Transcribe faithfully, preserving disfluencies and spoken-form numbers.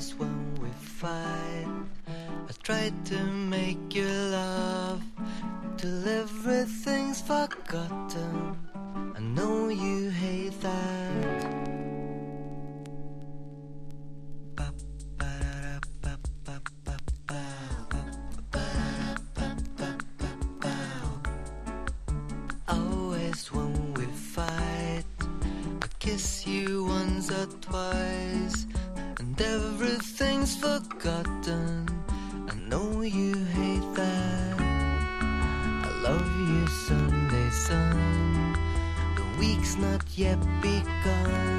Always when we fight, I try to make you laugh till everything's forgotten. I know you hate that. Always when we fight, I kiss you once or twice, and everything's forgotten. I know you hate that. I love you Sunday sun, the week's not yet begun.